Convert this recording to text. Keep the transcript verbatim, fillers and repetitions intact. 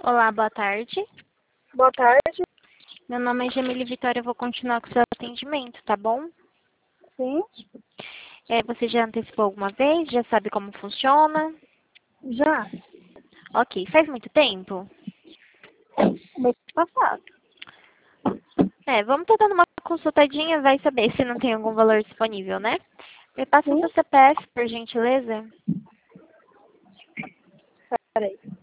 Olá, boa tarde. Boa tarde. Meu nome é Jamile Vitória, eu vou continuar com o seu atendimento, tá bom? Sim, É, você já antecipou alguma vez? Já sabe como funciona? já. Ok, faz muito tempo? Mês passado. É, vamos estar dando uma consultadinha, vai saber se não tem algum valor disponível, né? Me passa o Sim, seu C P F, por gentileza. peraí.